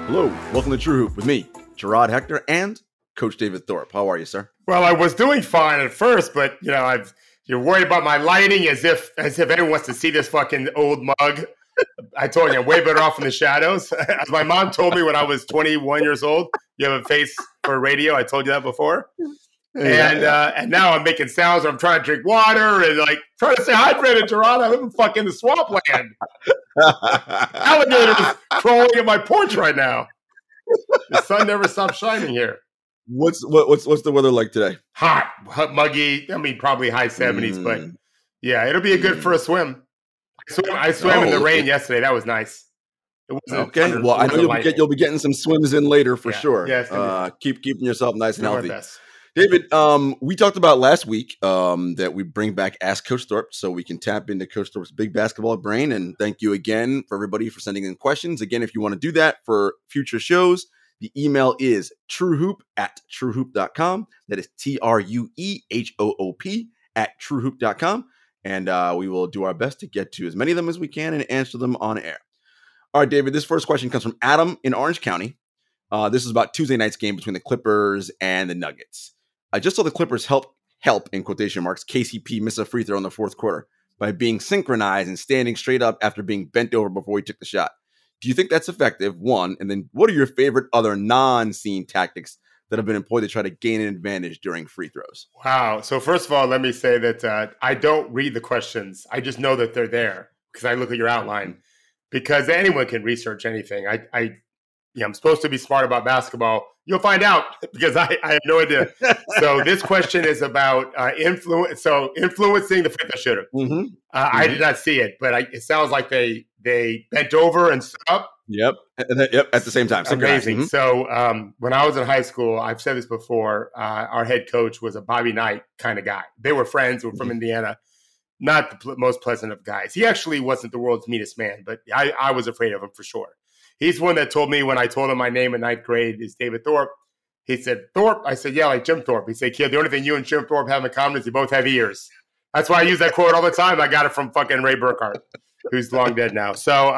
Hello, welcome to True Hoop with me, Gerard Hector, and Coach David Thorpe. How are you, sir? Well, I was doing fine at first, but you're worried about my lighting as if anyone wants to see this fucking old mug. I told you I'm way better off in the shadows. As my mom told me when I was 21 years old, you have a face for radio. I told you that before. And now I'm making sounds. I'm trying to drink water and trying to stay hydrated, Gerard. I live in fucking the swampland. Alligators crawling at my porch right now. The sun never stops shining here. What's the weather like today? Hot, muggy. I mean, probably high 70s, but yeah, it'll be good for a swim. I swam in the rain yesterday. That was nice. Okay. Well, I know you'll be getting some swims in later for sure. Yes. Keeping yourself nice and healthy. David, we talked about last week that we bring back Ask Coach Thorpe so we can tap into Coach Thorpe's big basketball brain. And thank you again for everybody for sending in questions. Again, if you want to do that for future shows, the email is truehoop@truehoop.com. That is TRUEHOOP@truehoop.com. And we will do our best to get to as many of them as we can and answer them on air. All right, David, this first question comes from Adam in Orange County. This is about Tuesday night's game between the Clippers and the Nuggets. I just saw the Clippers help in quotation marks KCP miss a free throw in the fourth quarter by being synchronized and standing straight up after being bent over before he took the shot. Do you think that's effective? One, and then what are your favorite other non-scene tactics that have been employed to try to gain an advantage during free throws? Wow. So first of all, let me say that I don't read the questions. I just know that they're there because I look at your outline. Because anyone can research anything. I'm supposed to be smart about basketball. You'll find out because I have no idea. So this question is about influencing the free throw shooter. I did not see it, but it sounds like they bent over and stood up. Yep. At the same time. Amazing. So when I was in high school, I've said this before, our head coach was a Bobby Knight kind of guy. They were friends. We're from Indiana. Not the most pleasant of guys. He actually wasn't the world's meanest man, but I was afraid of him for sure. He's one that told me when I told him my name in ninth grade is David Thorpe. He said, Thorpe? I said, yeah, like Jim Thorpe. He said, kid, the only thing you and Jim Thorpe have in common is you both have ears. That's why I use that quote all the time. I got it from fucking Ray Burkhart, who's long dead now. So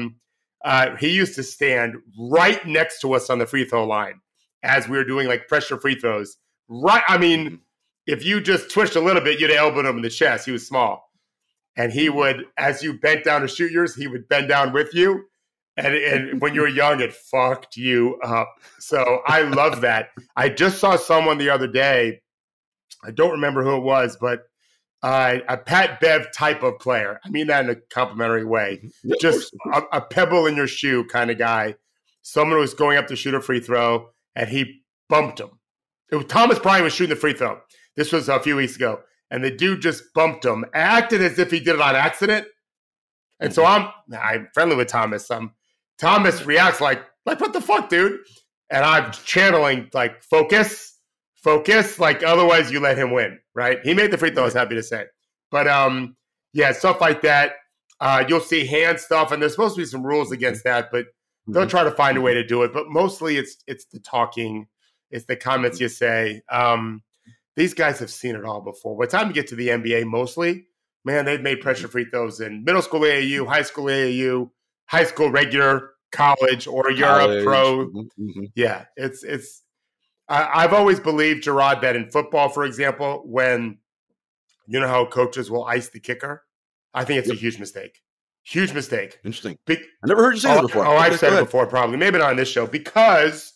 he used to stand right next to us on the free throw line as we were doing pressure free throws. Right. I mean, if you just twitched a little bit, you'd elbowed him in the chest. He was small. And he would, as you bent down to shoot yours, he would bend down with you. And when you were young, it fucked you up. So I love that. I just saw someone the other day. I don't remember who it was, but a Pat Bev type of player. I mean that in a complimentary way. Just a pebble in your shoe kind of guy. Someone who was going up to shoot a free throw, and he bumped him. Thomas Bryant was shooting the free throw. This was a few weeks ago. And the dude just bumped him, acted as if he did it on accident. And so I'm friendly with Thomas. Thomas reacts like, what the fuck, dude? And I'm channeling, focus. Otherwise you let him win, right? He made the free throw, I was happy to say. But, stuff like that. You'll see hand stuff, and there's supposed to be some rules against that, but they'll try to find a way to do it. But mostly it's the talking. It's the comments you say. These guys have seen it all before. By the time you get to the NBA, mostly, man, they've made pressure free throws in middle school AAU, high school AAU, high school regular, college, or Europe pro. Yeah, it's. I've always believed, Gerard, that in football, for example, when you know how coaches will ice the kicker, I think it's a huge mistake. Huge mistake. Interesting. I never heard you say that before. I've said it before, probably. Maybe not on this show, because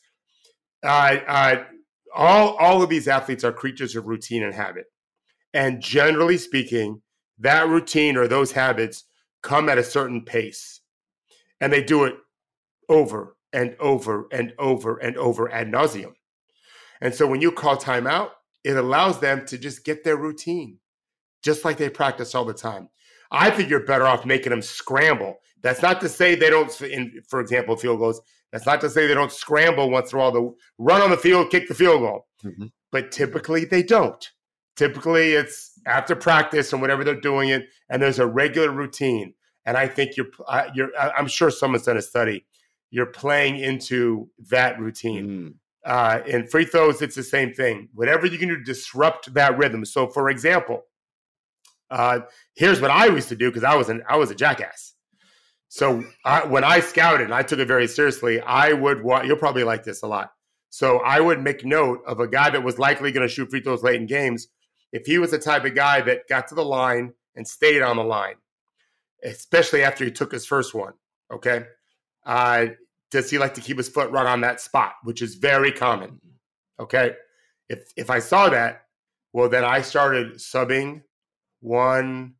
all of these athletes are creatures of routine and habit. And generally speaking, that routine or those habits come at a certain pace. And they do it over and over and over and over ad nauseum. And so when you call timeout, it allows them to just get their routine, just like they practice all the time. I think you're better off making them scramble. That's not to say they don't, for example, field goals. That's not to say they don't scramble once they're all the run on the field, kick the field goal. But typically they don't. Typically it's after practice and whatever they're doing it, and there's a regular routine. And I think I'm sure someone's done a study. You're playing into that routine. In free throws, it's the same thing. Whatever you can do to disrupt that rhythm. So, for example, here's what I used to do because I was a jackass. So when I scouted, and I took it very seriously, I would you'll probably like this a lot. So I would make note of a guy that was likely going to shoot free throws late in games. If he was the type of guy that got to the line and stayed on the line, especially after he took his first one, okay? Does he like to keep his foot right on that spot, which is very common, okay? If I saw that, well, then I started subbing 1,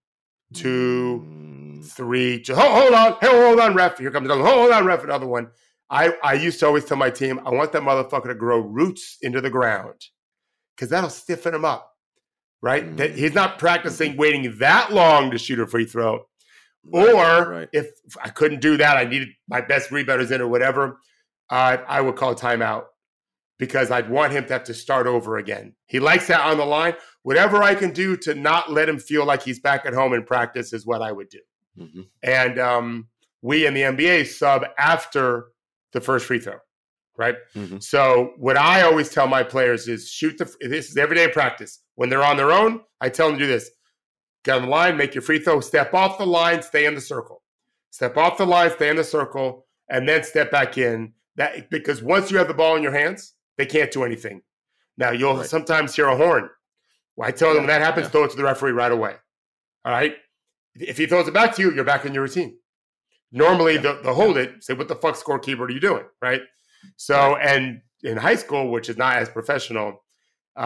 2, 3. Hold on, ref. Here comes another. Hold on, ref. Another one. I used to always tell my team, I want that motherfucker to grow roots into the ground because that'll stiffen him up, right? That he's not practicing waiting that long to shoot a free throw. Or if I couldn't do that, I needed my best rebounders in or whatever, I would call a timeout because I'd want him to have to start over again. He likes that on the line. Whatever I can do to not let him feel like he's back at home in practice is what I would do. Mm-hmm. And we in the NBA sub after the first free throw, right? Mm-hmm. So what I always tell my players is this is everyday practice. When they're on their own, I tell them to do this. Get on the line, make your free throw, step off the line, stay in the circle. Step off the line, stay in the circle, and then step back in. Because once you have the ball in your hands, they can't do anything. Now, you'll sometimes hear a horn. Well, I tell them when that happens, throw it to the referee right away. All right? If he throws it back to you, you're back in your routine. Normally, they'll hold it, say, what the fuck, scorekeeper, are you doing? Right? So, and in high school, which is not as professional, you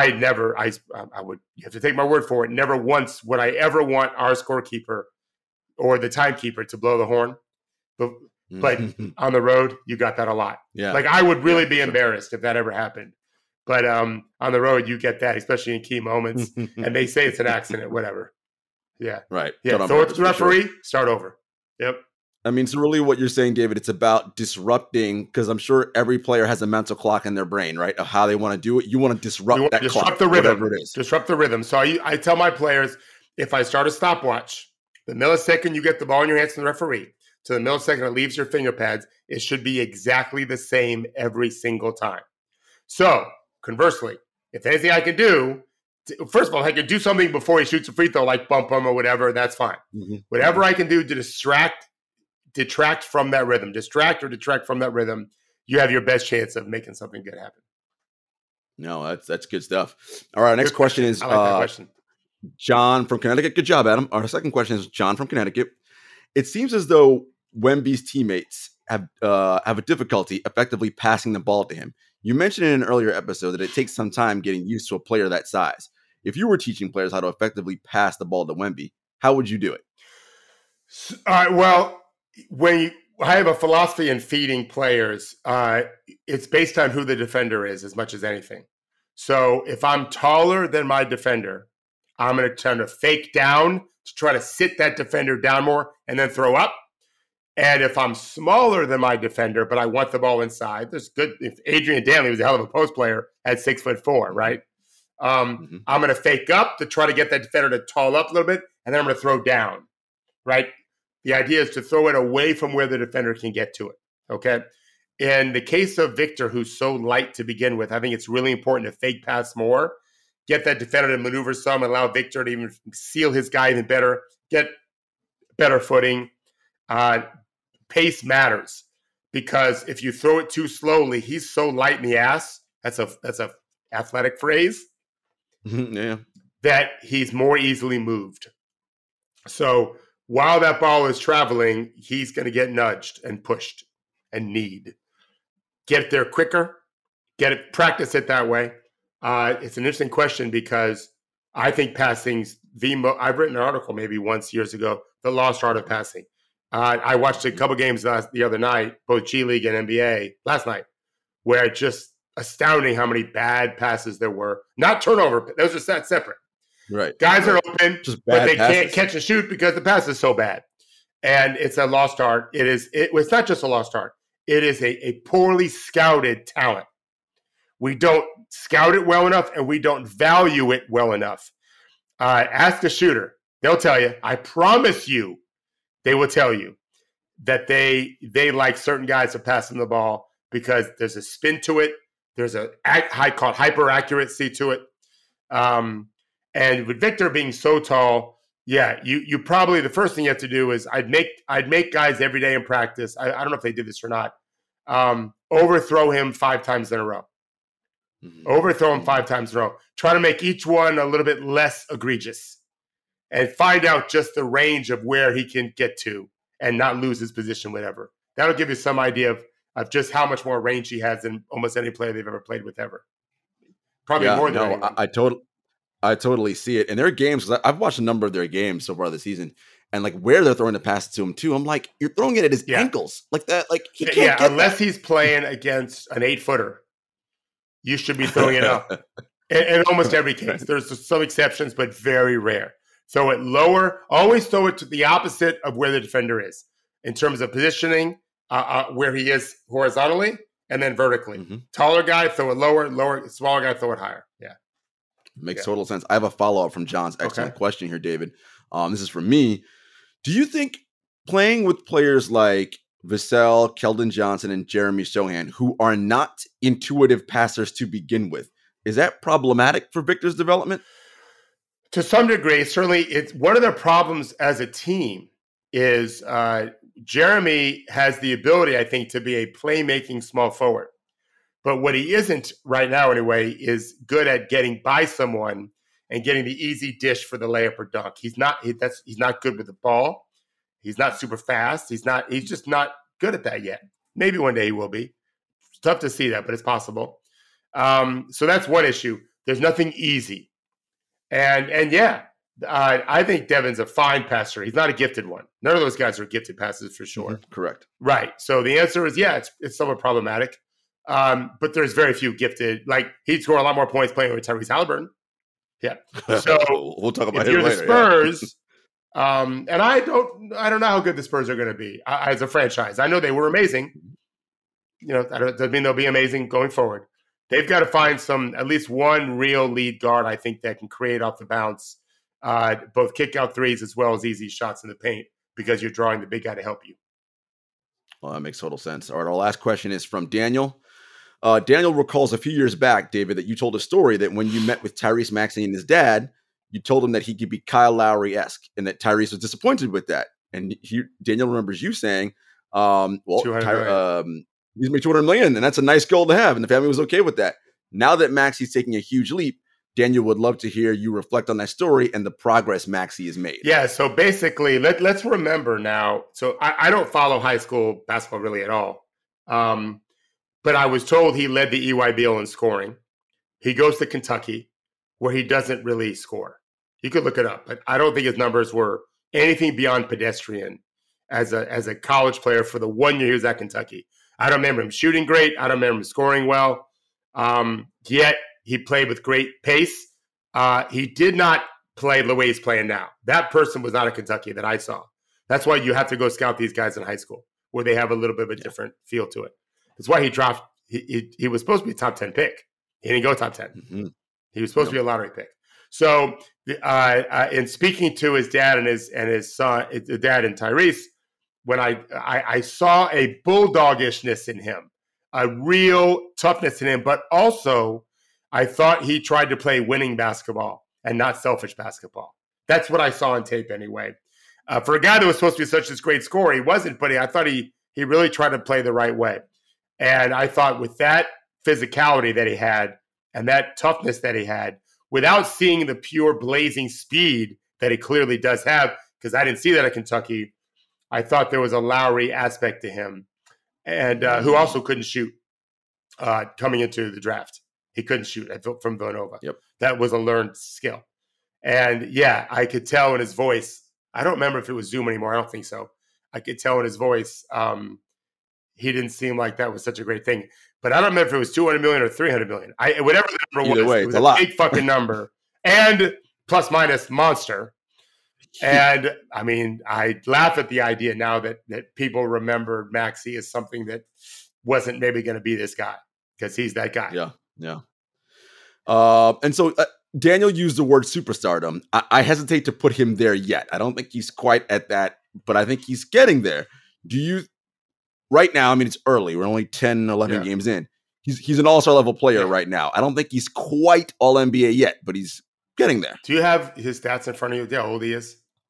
have to take my word for it. Never once would I ever want our scorekeeper or the timekeeper to blow the horn. But on the road, you got that a lot. Yeah. Like I would really be embarrassed if that ever happened. But on the road, you get that, especially in key moments. And they say it's an accident, whatever. Yeah. Right. Yeah. Throw it to the referee, start over. Yep. I mean, so really what you're saying, David, it's about disrupting, because I'm sure every player has a mental clock in their brain, right, of how they want to do it. You want to disrupt that clock, the rhythm. Whatever it is. Disrupt the rhythm. So I tell my players, if I start a stopwatch, the millisecond you get the ball in your hands from the referee to the millisecond it leaves your finger pads, it should be exactly the same every single time. So, conversely, if anything I can do, first of all, if I can do something before he shoots a free throw, like bump him or whatever, that's fine. Mm-hmm. Whatever I can do to detract from that rhythm, detract from that rhythm, you have your best chance of making something good happen. No, that's good stuff. All right, next question is I like that question. John from Connecticut. Good job, Adam. Our second question is John from Connecticut. It seems as though Wemby's teammates have a difficulty effectively passing the ball to him. You mentioned in an earlier episode that it takes some time getting used to a player that size. If you were teaching players how to effectively pass the ball to Wemby, how would you do it? Well, I have a philosophy in feeding players. It's based on who the defender is as much as anything. So if I'm taller than my defender, I'm going to try to fake down to try to sit that defender down more and then throw up. And if I'm smaller than my defender, but I want the ball inside, there's good. If Adrian Danley was a hell of a post player at 6'4", right? I'm going to fake up to try to get that defender to tall up a little bit, and then I'm going to throw down, right? The idea is to throw it away from where the defender can get to it, okay? In the case of Victor, who's so light to begin with, I think it's really important to fake pass more, get that defender to maneuver some, and allow Victor to even seal his guy even better, get better footing. Pace matters because if you throw it too slowly, he's so light in the ass. That's a athletic phrase. Yeah. That he's more easily moved. So while that ball is traveling, he's going to get nudged and pushed and need. Get there quicker. Practice it that way. It's an interesting question because I think passing's I've written an article maybe once years ago, The Lost Art of Passing. I watched a couple games the other night, both G League and NBA last night, where it's just astounding how many bad passes there were. Not turnover. Those are separate. Right. Guys are open, but they passes. Can't catch and shoot because the pass is so bad. And it's a lost art. It's not just a lost art. It is a poorly scouted talent. We don't scout it well enough, and we don't value it well enough. Ask a shooter. They'll tell you. I promise you, they will tell you that they like certain guys to pass them the ball because there's a spin to it. There's a called hyper accuracy to it. And with Victor being so tall, Yeah, you probably the first thing you have to do is I'd make guys every day in practice. I don't know if they did this or not. Overthrow him 5 times in a row. Overthrow him 5 times in a row. Try to make each one a little bit less egregious, and find out just the range of where he can get to and not lose his position, whatever. That'll give you some idea of just how much more range he has than almost any player they've ever played with ever. Probably more than anyone. I totally see it. And their games, I've watched a number of their games so far this season, and like where they're throwing the pass to him too. I'm like, you're throwing it at his ankles like that. Like he can't get unless he's playing against an 8-footer, you should be throwing it up. In almost every case, there's some exceptions, but very rare. Throw it lower. Always throw it to the opposite of where the defender is in terms of positioning, where he is horizontally and then vertically. Taller guy, throw it lower. Smaller guy, throw it higher. Yeah. Makes total sense. I have a follow-up from John's excellent question here, David. This is from me. Do you think playing with players like Vassell, Keldon Johnson, and Jeremy Sochan, who are not intuitive passers to begin with, is that problematic for Victor's development? To some degree, certainly. It's one of their problems as a team is Jeremy has the ability, I think, to be a playmaking small forward. But what he isn't right now, anyway, is good at getting by someone and getting the easy dish for the layup or dunk. He's not good with the ball. He's not super fast. He's just not good at that yet. Maybe one day he will be. It's tough to see that, but it's possible. So that's one issue. There's nothing easy. And yeah, I think Devin's a fine passer. He's not a gifted one. None of those guys are gifted passers for sure. Correct. Right. So the answer is, yeah, it's somewhat problematic. But there's very few gifted. Like he'd score a lot more points playing with Tyrese Halliburton. Yeah. So we'll talk about if him you're later. The Spurs, and I don't know how good the Spurs are going to be as a franchise. I know they were amazing. That doesn't mean they'll be amazing going forward. They've got to find at least one real lead guard, I think, that can create off the bounce, both kick out threes as well as easy shots in the paint, because you're drawing the big guy to help you. Well, that makes total sense. All right, our last question is from Daniel. Daniel recalls a few years back, David, that you told a story that when you met with Tyrese Maxey and his dad, you told him that he could be Kyle Lowry-esque and that Tyrese was disappointed with that. And Daniel remembers you saying, he's made $200 million, and that's a nice goal to have, and the family was okay with that. Now that Maxey's taking a huge leap, Daniel would love to hear you reflect on that story and the progress Maxey has made. Yeah, so basically, let's remember now. So I don't follow high school basketball really at all. But I was told he led the EYBL in scoring. He goes to Kentucky, where he doesn't really score. You could look it up, but I don't think his numbers were anything beyond pedestrian as a college player for the 1 year he was at Kentucky. I don't remember him shooting great. I don't remember him scoring well. Yet he played with great pace. He did not play the way he's playing now. That person was not a Kentucky that I saw. That's why you have to go scout these guys in high school, where they have a little bit of a different feel to it. That's why he dropped. He was supposed to be a top 10 pick. He didn't go top 10. Mm-hmm. He was supposed to be a lottery pick. So, in speaking to his dad and his son, the dad and Tyrese, when I saw a bulldogishness in him, a real toughness in him, but also I thought he tried to play winning basketball and not selfish basketball. That's what I saw on tape anyway. For a guy that was supposed to be such a great scorer, he wasn't, but I thought he really tried to play the right way. And I thought with that physicality that he had and that toughness that he had, without seeing the pure blazing speed that he clearly does have, because I didn't see that at Kentucky, I thought there was a Lowry aspect to him, and who also couldn't shoot coming into the draft. He couldn't shoot from Villanova. Yep. That was a learned skill. And, yeah, I could tell in his voice. I don't remember if it was Zoom anymore. I don't think so. I could tell in his voice he didn't seem like that was such a great thing. But I don't remember if it was $200 million or $300 million. Whatever the number was, it was a big fucking number. And plus minus monster. And, I mean, I laugh at the idea now that people remember Maxey as something that wasn't maybe going to be this guy, because he's that guy. Yeah. And so Daniel used the word superstardom. I hesitate to put him there yet. I don't think he's quite at that, but I think he's getting there. Do you, right now, I mean, it's early. We're only 10, 11 games in. He's an all-star level player right now. I don't think he's quite all NBA yet, but he's getting there. Do you have his stats in front of you? How old he is?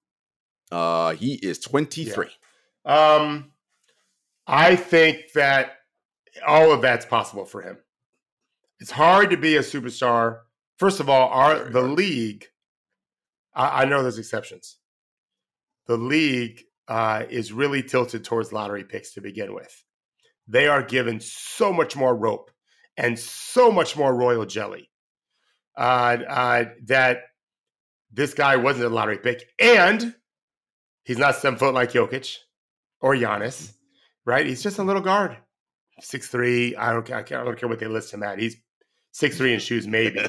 He is 23. Yeah. I think that all of that's possible for him. It's hard to be a superstar. First of all, the league, I know there's exceptions. The league is really tilted towards lottery picks to begin with. They are given so much more rope and so much more royal jelly that this guy wasn't a lottery pick. And he's not 7 foot like Jokic or Giannis, right? He's just a little guard. 6'3". I don't care what they list him at. He's 6'3" in shoes, maybe.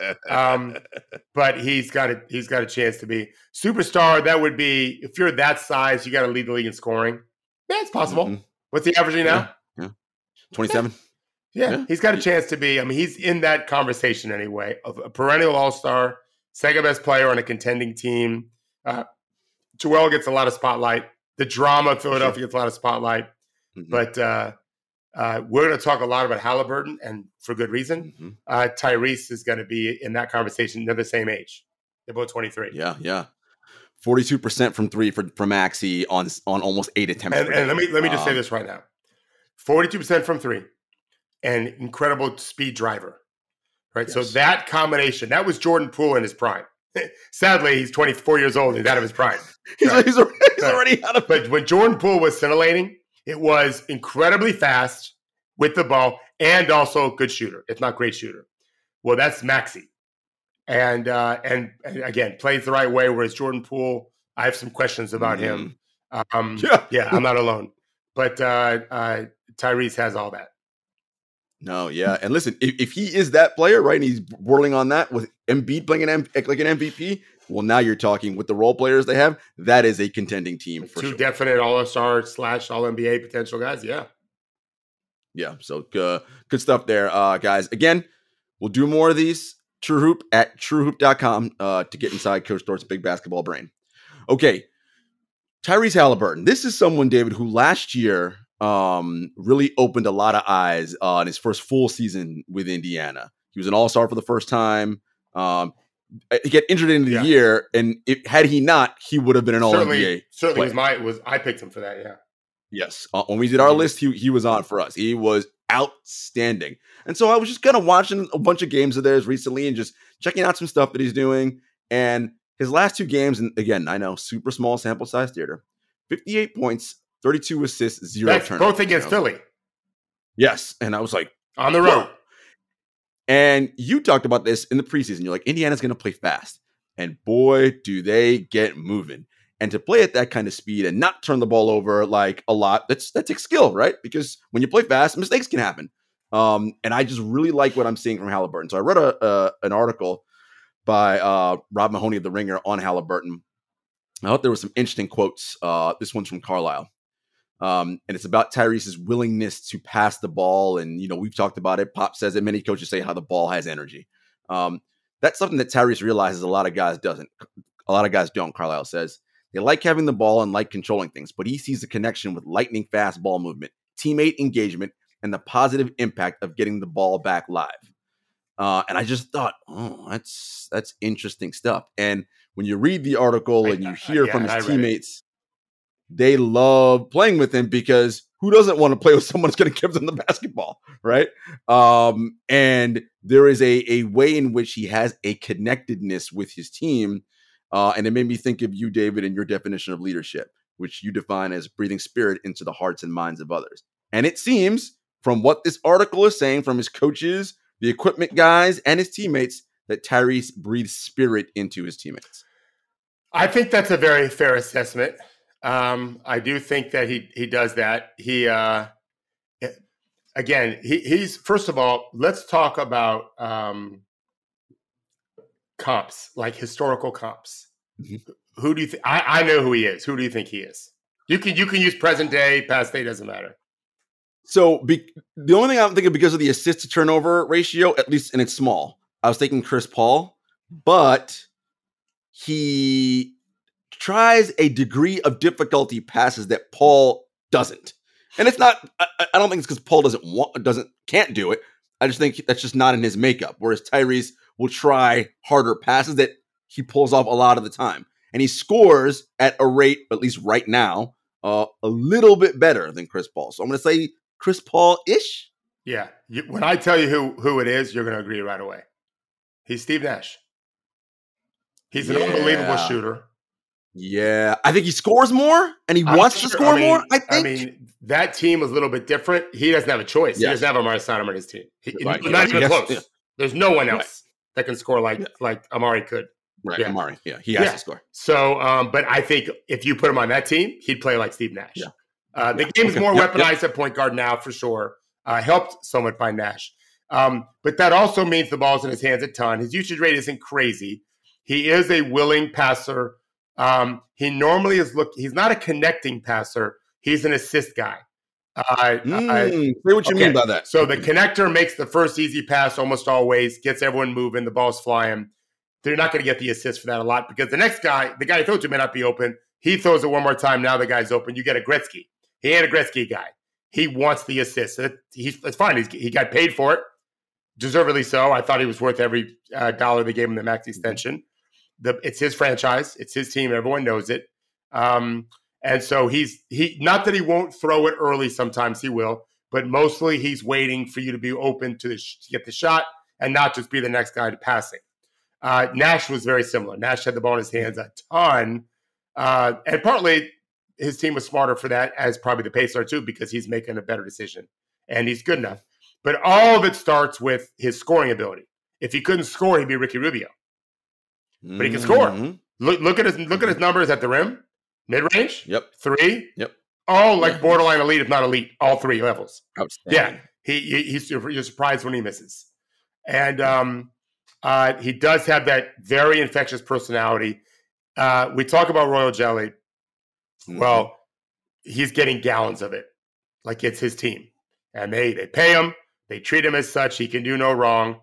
But he's got a chance to be superstar. That would be, if you're that size, you got to lead the league in scoring. Yeah, it's possible. Mm-hmm. What's he averaging now? Yeah. 27. Yeah, he's got a chance to be. I mean, he's in that conversation anyway of a perennial all-star, second best player on a contending team. Joel gets a lot of spotlight. The drama of Philadelphia gets a lot of spotlight. Mm-hmm. But we're going to talk a lot about Halliburton, and for good reason. Mm-hmm. Tyrese is going to be in that conversation. They're the same age. They're both 23. Yeah. 42% from three for Maxey on almost 8 attempts. And let me just say this right now: 42% from three, and incredible speed driver. Right. Yes. So that combination, that was Jordan Poole in his prime. Sadly, he's 24 years old and he's out of his prime. He's already out of. But when Jordan Poole was scintillating, it was incredibly fast with the ball and also good shooter, if not great shooter. Well, that's Maxey. And again, plays the right way, whereas Jordan Poole, I have some questions about him. Yeah, I'm not alone. But Tyrese has all that. No, yeah. And listen, if he is that player, right, and he's whirling on that with Embiid playing like an MVP, well, now you're talking with the role players they have, that is a contending team for sure. 2 definite all-star / all-NBA potential guys, yeah. Yeah, so good stuff there, guys. Again, we'll do more of these. True Hoop at truehoop.com to get inside Coach Dort's big basketball brain. Okay, Tyrese Halliburton. This is someone, David, who last year really opened a lot of eyes in his first full season with Indiana. He was an all-star for the first time. He got injured into the year, and had he not, he would have been an All-NBA. Certainly I picked him for that, yeah. Yes. When we did our list, he was on for us. He was outstanding. And so I was just kind of watching a bunch of games of theirs recently and just checking out some stuff that he's doing. And his last 2 games, and again, I know, super small sample size theater, 58 points, 32 assists, 0 turnovers. Both against Philly. Yes. And I was like, on the road. Whoa. And you talked about this in the preseason. You're like, Indiana's going to play fast. And boy, do they get moving. And to play at that kind of speed and not turn the ball over like a lot, that takes skill, right? Because when you play fast, mistakes can happen. And I just really like what I'm seeing from Halliburton. So I read an article by Rob Mahoney of The Ringer on Halliburton. I thought there were some interesting quotes. This one's from Carlisle. And it's about Tyrese's willingness to pass the ball. And, we've talked about it. Pop says it. Many coaches say how the ball has energy. That's something that Tyrese realizes a lot of guys don't, Carlisle says. They like having the ball and like controlling things, but he sees the connection with lightning fast ball movement, teammate engagement, and the positive impact of getting the ball back live. And I just thought, that's interesting stuff. And when you read the article and you hear from his teammates, they love playing with him because who doesn't want to play with someone who's going to give them the basketball, right? And there is a way in which he has a connectedness with his team. And it made me think of you, David, and your definition of leadership, which you define as breathing spirit into the hearts and minds of others. And it seems from what this article is saying from his coaches, the equipment guys, and his teammates, that Tyrese breathes spirit into his teammates. I think that's a very fair assessment. I do think that he does that. He's first of all, let's talk about comps, like historical comps. Mm-hmm. Who do you think? I know who he is. Who do you think he is? You can use present day, past day, doesn't matter. So the only thing I'm thinking, because of the assist to turnover ratio, at least, and it's small, I was thinking Chris Paul, but he tries a degree of difficulty passes that Paul doesn't. And it's not, I don't think it's because Paul can't do it. I just think that's just not in his makeup. Whereas Tyrese will try harder passes that he pulls off a lot of the time. and he scores at a rate, at least right now, a little bit better than Chris Paul. So I'm going to say Chris Paul-ish. Yeah. When I tell you who it is, you're going to agree right away. He's Steve Nash. He's an unbelievable shooter. Yeah. I think he scores more, and he wants to score more, I think. I mean, that team is a little bit different. He doesn't have a choice. He doesn't have Amari Stoudemire on his team. Not even close. Yeah. There's no one else that can score like Amari could. Right, yeah. Amari. Yeah, he has to score. So, but I think if you put him on that team, he'd play like Steve Nash. Yeah. The game's more weaponized at point guard now, for sure. Helped somewhat by Nash. But that also means the ball's in his hands a ton. His usage rate isn't crazy. He is a willing passer. He normally he's not a connecting passer. He's an assist guy. Say what you mean by that. So the connector makes the first easy pass almost always, gets everyone moving, the ball's flying. They're not going to get the assist for that a lot because the next guy, the guy he throws to may not be open. He throws it one more time. Now the guy's open. You get a Gretzky. He ain't a Gretzky guy. He wants the assist. It's fine. He got paid for it. Deservedly so. I thought he was worth every dollar they gave him the max extension. It's his franchise. It's his team. Everyone knows it. And so he not that he won't throw it early. Sometimes he will, but mostly he's waiting for you to be open to get the shot and not just be the next guy to passing. Nash was very similar. Nash had the ball in his hands a ton. And partly his team was smarter for that, as probably the Pacers are too, because he's making a better decision and he's good enough. But all of it starts with his scoring ability. If he couldn't score, he'd be Ricky Rubio. But he can score. Look at his numbers at the rim, mid-range, three, all borderline elite, if not elite, all three levels. Yeah, you're surprised when he misses, and he does have that very infectious personality. We talk about Royal Jelly. Well, he's getting gallons of it, like it's his team, and they pay him, they treat him as such. He can do no wrong.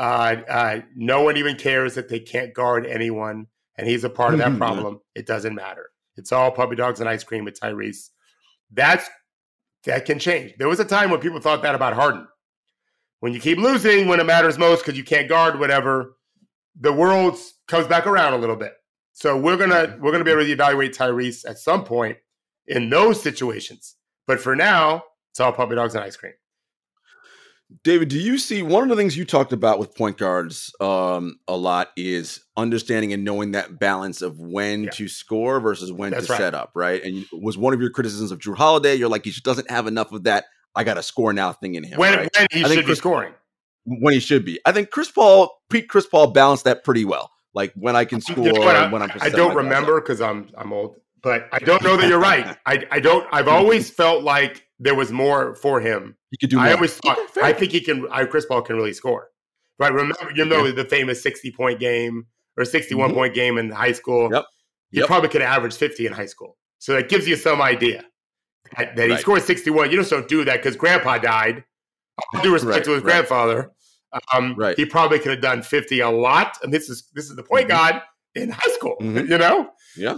No one even cares that they can't guard anyone, and he's a part of that problem. It doesn't matter. It's all puppy dogs and ice cream with Tyrese. That can change. There was a time when people thought that about Harden. When you keep losing when it matters most because you can't guard whatever, the world comes back around a little bit. So we're gonna be able to evaluate Tyrese at some point in those situations. But for now, it's all puppy dogs and ice cream. David, do you see one of the things you talked about with point guards a lot is understanding and knowing that balance of when to score versus when to set up, right? And was one of your criticisms of Jrue Holiday, you're like, he just doesn't have enough of that I got to score now thing in him. When he should be scoring. When he should be. I think Chris Paul balanced that pretty well. Like when I can score and when I'm just I don't remember because I'm old, but I don't know that you're right. I've always felt like there was more for him. He could do more. I always thought, I think Chris Paul can really score. Right? Remember, the famous 60-point game or 61-point game in high school? He probably could average 50 in high school. So that gives you some idea that he scored 61. You just don't do that because grandpa died. All due respect to his grandfather. He probably could have done 50 a lot. And this is the point guard in high school, you know? Yeah.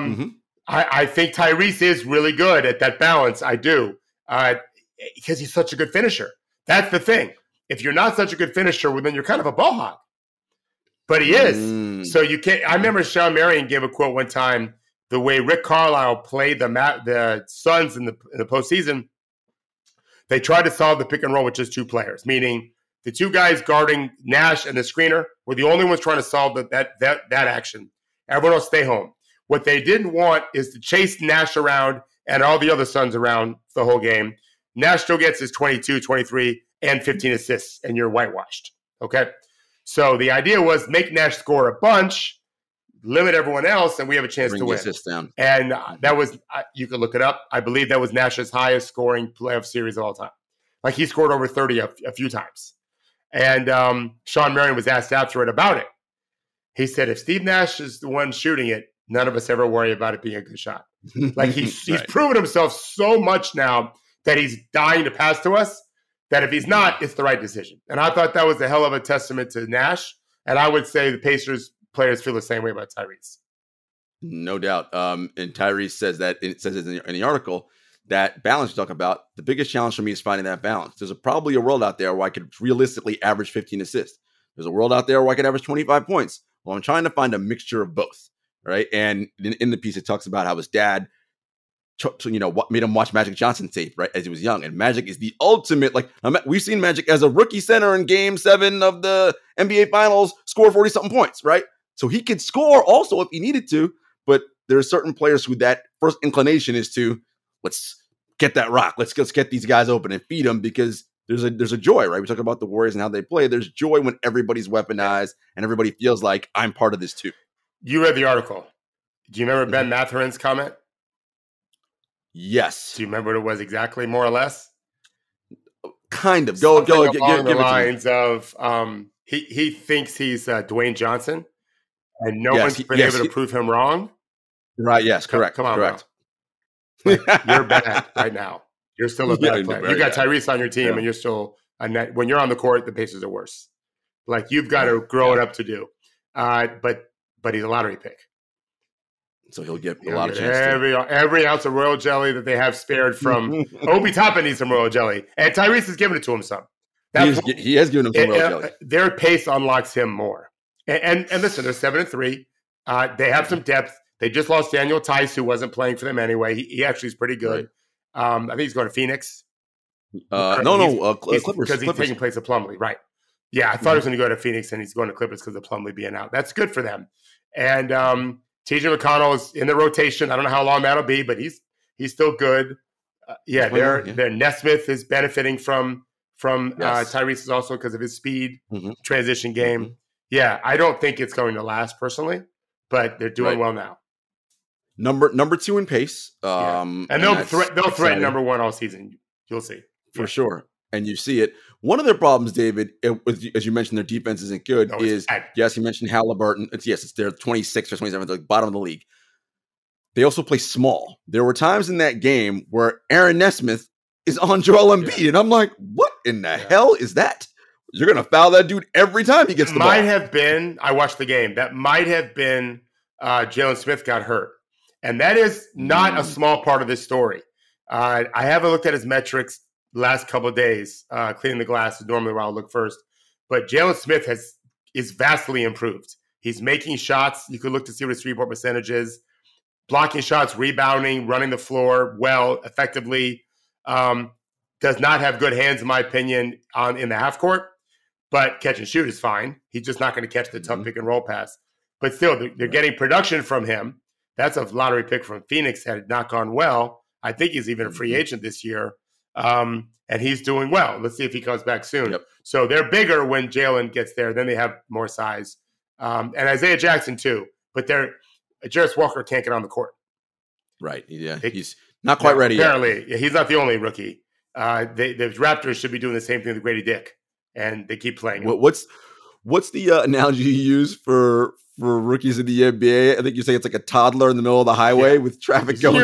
I think Tyrese is really good at that balance. I do. Because he's such a good finisher. That's the thing. If you're not such a good finisher, well, then you're kind of a ball hog. But he is. So you can't. I remember Sean Marion gave a quote one time. The way Rick Carlisle played the Suns in the postseason, they tried to solve the pick and roll with just two players, meaning the two guys guarding Nash and the screener were the only ones trying to solve that action. Everyone else stay home. What they didn't want is to chase Nash around and all the other Suns around the whole game. Nash still gets his 22, 23, and 15 assists, and you're whitewashed. Okay? So the idea was make Nash score a bunch, limit everyone else, and we have a chance to win. Down. And that was, you can look it up, I believe that was Nash's highest scoring playoff series of all time. Like he scored over 30 a few times. And Sean Marion was asked after it about it. He said, if Steve Nash is the one shooting it, none of us ever worry about it being a good shot. Like he's proven himself so much now that he's dying to pass to us that if he's not, it's the right decision. And I thought that was a hell of a testament to Nash. And I would say the Pacers players feel the same way about Tyrese. No doubt. And Tyrese says that, it says in the article, that balance you talk about, the biggest challenge for me is finding that balance. There's probably a world out there where I could realistically average 15 assists. There's a world out there where I could average 25 points. Well, I'm trying to find a mixture of both, right? And in the piece, it talks about how his dad, made him watch Magic Johnson tape, right, as he was young. And Magic is the ultimate, we've seen Magic as a rookie center in Game 7 of the NBA Finals score 40-something points, right? So he could score also if he needed to, but there are certain players who that first inclination is to, let's get that rock, let's get these guys open and feed them, because there's a joy, right? We talk about the Warriors and how they play. There's joy when everybody's weaponized and everybody feels like I'm part of this too. You read the article. Do you remember Ben Matherin's comment? Yes. Do you remember what it was exactly, more or less? Kind of. Go. Along the lines of he thinks he's Dwayne Johnson, and no one's been able to prove him wrong. Right. Yes. Correct. Come on, correct. You're bad right now. You're still a bad player. You got Tyrese on your team, and you're still a net. When you're on the court, the Pacers are worse. Like, you've got to grow it up to do. But he's a lottery pick. So he'll get a lot of chances. Every ounce of royal jelly that they have spared from Obi Toppin needs some royal jelly, and Tyrese has given it to him some. He has given him some royal jelly. Their pace unlocks him more. And listen, they're 7-3. They have some depth. They just lost Daniel Tice, who wasn't playing for them anyway. He actually is pretty good. Right. I think he's going to Phoenix. Clippers. Because he's taking place of Plumlee, right? Yeah, I thought he was going to go to Phoenix, and he's going to Clippers because of Plumlee being out. That's good for them. And T.J. McConnell is in the rotation. I don't know how long that'll be, but he's still good. Their Nesmith is benefiting from Tyrese also because of his speed, transition game. Yeah, I don't think it's going to last personally, but they're doing well now. Number 2 in pace, and they'll threaten number 1 all season. You'll see for sure, and you see it. One of their problems, David, as you mentioned, their defense isn't good. Yes, you mentioned Halliburton. It's their 26th or 27th, like bottom of the league. They also play small. There were times in that game where Aaron Nesmith is on Joel Embiid, and I'm like, what in the hell is that? You're going to foul that dude every time he gets the ball. I watched the game. That might have been Jalen Smith got hurt. And that is not a small part of this story. I haven't looked at his metrics last couple of days. Cleaning the glass is normally where I'll look first. But Jalen Smith is vastly improved. He's making shots. You could look to see what his 3-point percentage is. Blocking shots, rebounding, running the floor well, effectively. Does not have good hands, in my opinion, in the half court. But catch and shoot is fine. He's just not going to catch the tough pick and roll pass. But still, they're getting production from him. That's a lottery pick from Phoenix had not gone well. I think he's even a free agent this year. And he's doing well. Let's see if he comes back soon. Yep. So they're bigger when Jalen gets there. Then they have more size. And Isaiah Jackson too. But Jarris Walker can't get on the court. Right. Yeah. He's not quite ready apparently, yet. He's not the only rookie. The Raptors should be doing the same thing with Grady Dick. And they keep playing. What's the analogy you use for rookies in the NBA? I think you say it's like a toddler in the middle of the highway with traffic going.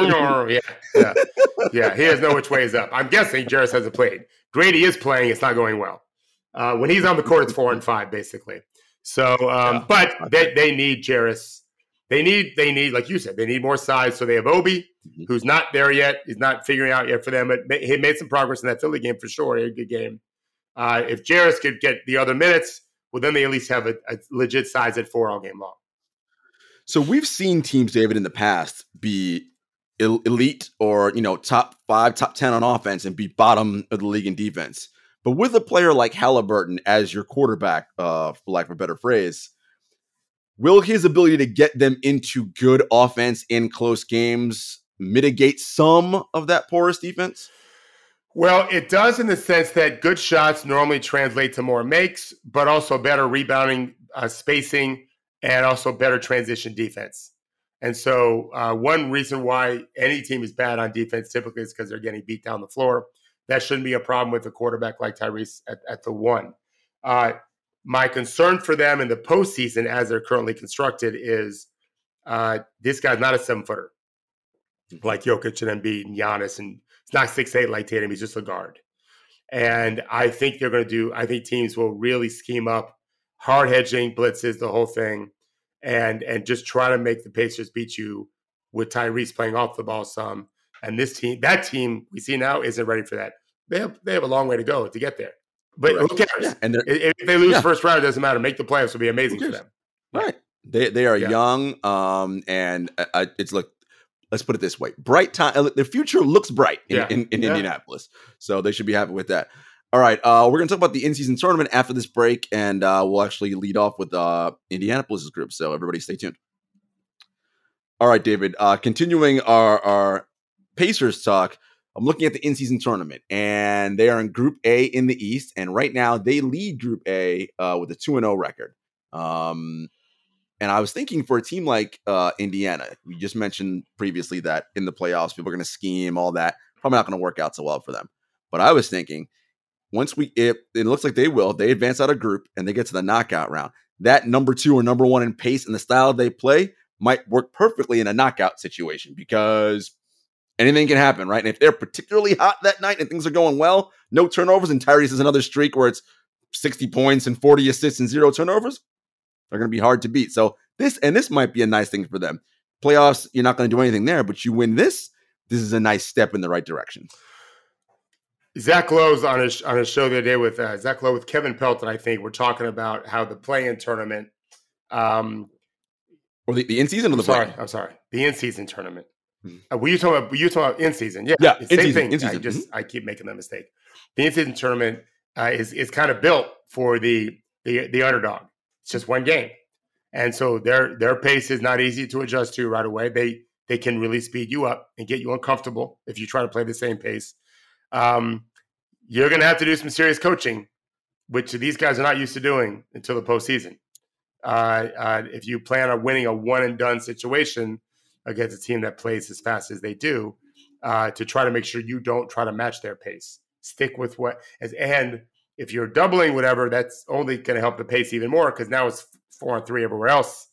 Yeah. He has no which way is up. I'm guessing Jarris hasn't played. Grady is playing. It's not going well. When he's on the court, it's 4 and 5 basically. So, but they need Jarris. They need, like you said, they need more size. So they have Obi, who's not there yet. He's not figuring out yet for them. But he made some progress in that Philly game for sure. He had a good game. If Jarris could get the other minutes, well, then they at least have a legit size at 4 all game long. So we've seen teams, David, in the past be elite or, top 5, top 10 on offense and be bottom of the league in defense. But with a player like Halliburton as your quarterback, for lack of a better phrase, will his ability to get them into good offense in close games mitigate some of that porous defense? Well, it does in the sense that good shots normally translate to more makes, but also better rebounding, spacing, and also better transition defense. And so one reason why any team is bad on defense typically is because they're getting beat down the floor. That shouldn't be a problem with a quarterback like Tyrese at the 1. My concern for them in the postseason as they're currently constructed is this guy's not a 7-footer like Jokic and Embiid and Giannis, and he's not 6'8" like Tatum. He's just a guard. And I think teams will really scheme up hard hedging, blitzes, the whole thing, and just try to make the Pacers beat you with Tyrese playing off the ball some. And that team we see now isn't ready for that. They have a long way to go to get there. But who cares? Yeah. And if they lose first round, it doesn't matter. Make the playoffs would be amazing for them. Right. They are Yeah. young, and it's like, let's put it this way: bright time. The future looks bright in Indianapolis, so they should be happy with that. All right, we're gonna talk about the in-season tournament after this break, and we'll actually lead off with Indianapolis's group. So everybody, stay tuned. All right, David. Continuing our Pacers talk. I'm looking at the in-season tournament, and they are in Group A in the East, and right now they lead Group A with a 2-0 record. And I was thinking for a team like Indiana, we just mentioned previously that in the playoffs, people are going to scheme, all that. Probably not going to work out so well for them. But I was thinking, once it looks like they advance out of group and they get to the knockout round. That number 2 or number 1 in pace and the style they play might work perfectly in a knockout situation because anything can happen, right? And if they're particularly hot that night and things are going well, no turnovers, and Tyrese has another streak where it's 60 points and 40 assists and 0 turnovers, they're going to be hard to beat. So this might be a nice thing for them. Playoffs, you're not going to do anything there, but you win this is a nice step in the right direction. Zach Lowe's on his show the other day with Zach Lowe with Kevin Pelton. I think we're talking about how the play-in tournament, or the in-season or the play-in? I'm sorry, the in-season tournament. Were you talking about in-season? Yeah, same thing. I keep making that mistake. The in-season tournament is kind of built for the underdog. It's just one game, and so their pace is not easy to adjust to right away. They can really speed you up and get you uncomfortable if you try to play the same pace. You're going to have to do some serious coaching, which these guys are not used to doing until the postseason. If you plan on winning a one-and-done situation against a team that plays as fast as they do, to try to make sure you don't try to match their pace. Stick with and if you're doubling whatever, that's only going to help the pace even more because now it's 4-on-3 everywhere else.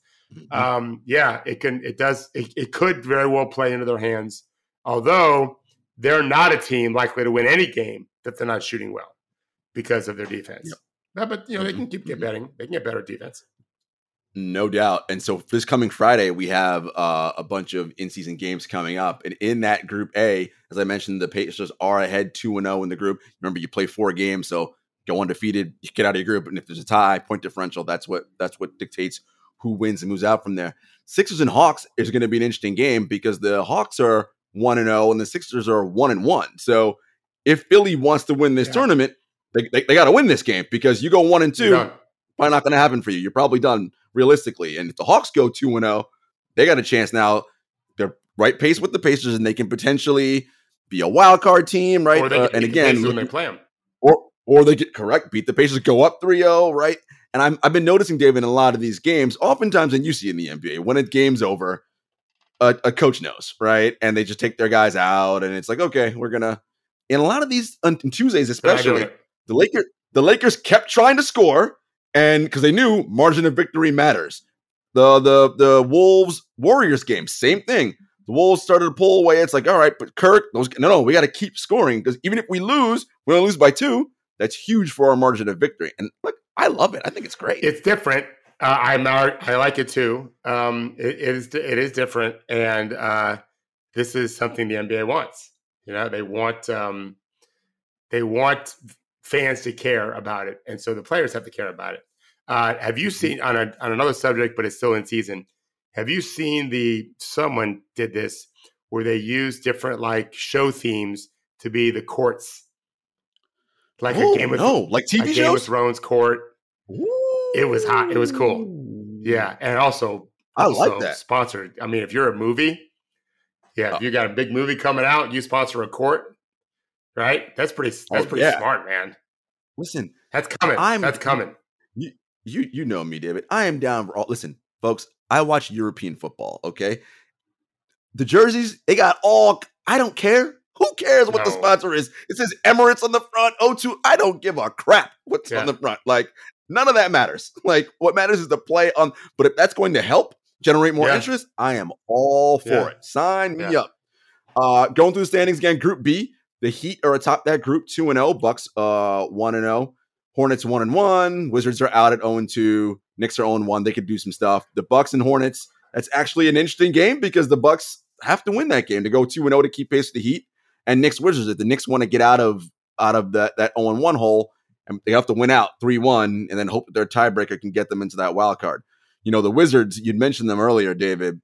It could very well play into their hands, although they're not a team likely to win any game that they're not shooting well because of their defense. Yep. But they can keep getting they can get better at defense. No doubt. And so this coming Friday, we have a bunch of in-season games coming up. And in that Group A, as I mentioned, the Pacers are ahead 2-0 in the group. Remember, you play 4 games, so go undefeated, you get out of your group. And if there's a tie, point differential, that's what dictates who wins and moves out from there. Sixers and Hawks is going to be an interesting game because the Hawks are 1-0 and the Sixers are 1-1. So if Philly wants to win this tournament, they got to win this game because you go 1-2, probably not going to happen for you. You're probably done realistically. And if the Hawks go 2-0, they got a chance now. They're right pace with the Pacers, and they can potentially be a wild card team, right? Or they and again, when they play them, or they get beat the Pacers, go up 3-0, right? And I've been noticing, David, in a lot of these games, oftentimes, and you see in the NBA, when a game's over, a coach knows, right? And they just take their guys out, and it's like, okay, we're gonna. In a lot of these on Tuesdays, especially, the Lakers kept trying to score, and because they knew margin of victory matters. The Wolves Warriors game, same thing. The Wolves started to pull away. It's like, all right, but Kirk, no, we got to keep scoring because even if we lose, we're gonna lose by 2. That's huge for our margin of victory. And look, I love it. I think it's great. It's different. I like it too. It is different, and this is something the NBA wants. They want fans to care about it, and so the players have to care about it. Have you seen on another subject, but it's still in season? Have you seen someone did this where they used different show themes to be the courts, like a Game of Game of Thrones court? Ooh. It was hot. It was cool. Yeah, and also I like that. Sponsored. I mean, if you're a movie, if you got a big movie coming out, and you sponsor a court, right? That's pretty smart, man. Listen, that's coming. That's coming. You know me, David. I am down for all. Listen, folks, I watch European football. Okay, the jerseys they got all. I don't care. Who cares what the sponsor is? It says Emirates on the front. O2. I don't give a crap what's on the front. None of that matters. What matters is the play on. But if that's going to help generate more interest, I am all for it. Sign me up. Going through the standings again. Group B, the Heat are atop that group, 2-0. Bucks 1-0. Hornets 1-1. Wizards are out at 0-2. Knicks are 0-1. They could do some stuff. The Bucks and Hornets. That's actually an interesting game because the Bucks have to win that game to go 2-0 to keep pace with the Heat. And Knicks Wizards, if the Knicks want to get out of that 0-1 hole, and they have to win out 3-1 and then hope that their tiebreaker can get them into that wild card. The Wizards, you'd mentioned them earlier, David.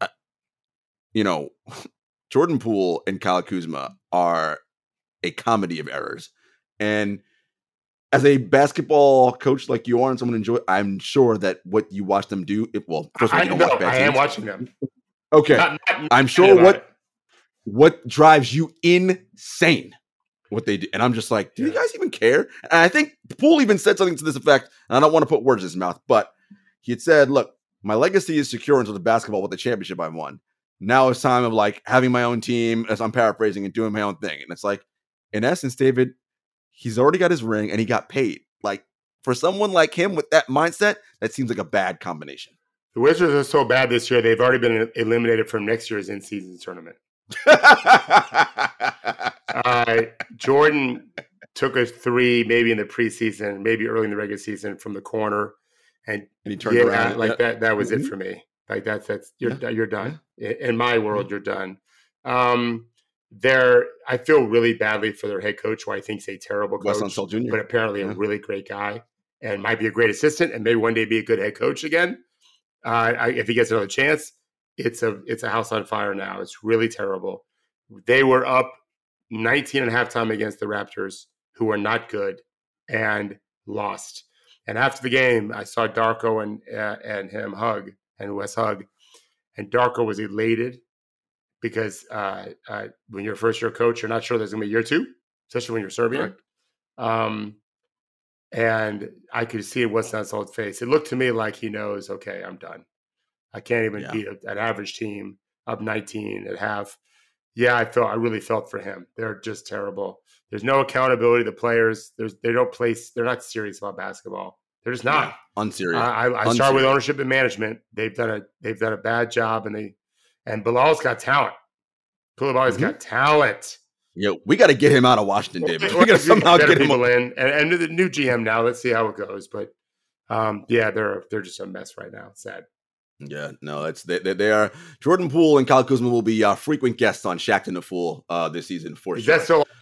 Jordan Poole and Kyle Kuzma are a comedy of errors. And as a basketball coach like you are and someone enjoy, I'm sure that what you watch them do, first of all, you don't watch bad teams. I am watching them. Okay. I'm sure what drives you insane what they do. And I'm just like, do you guys even care? And I think Poole even said something to this effect, and I don't want to put words in his mouth, but he had said, look, my legacy is secure until the basketball with the championship I've won. Now it's time of like having my own team, as I'm paraphrasing, and doing my own thing. And it's like, in essence, David, he's already got his ring and he got paid. Like, for someone like him with that mindset, that seems like a bad combination. The Wizards are so bad this year, they've already been eliminated from next year's in-season tournament. Jordan took a three, maybe in the preseason, maybe early in the regular season from the corner. And he turned around. Like that was it for me. Like that's you're done. In my world, you're done. I feel really badly for their head coach, who I think is a terrible coach, but apparently a really great guy and might be a great assistant and maybe one day be a good head coach again. If he gets another chance, it's a house on fire now. It's really terrible. They were up 19 and a half time against the Raptors, who are not good, and lost. And after the game, I saw Darko and him hug, and Wes hug, and Darko was elated because when you're a first-year coach, you're not sure there's going to be year two, especially when you're Serbian. Right. And I could see in Wes Unsould's face. It looked to me like he knows, okay, I'm done. I can't even beat an average team up 19 at half. Yeah, I really felt for him. They're just terrible. There's no accountability to players. They're not serious about basketball. They're just not. Unserious. I start with ownership and management. They've done a bad job, and Bilal's got talent. Koulibaly's got talent. We got to get him out of Washington, David. We got to somehow get him in. And the new GM now. Let's see how it goes. But they're just a mess right now. It's sad. Yeah, no, they are. Jordan Poole and Kyle Kuzma will be frequent guests on Shaqtin' a Fool this season for sure. Is that so?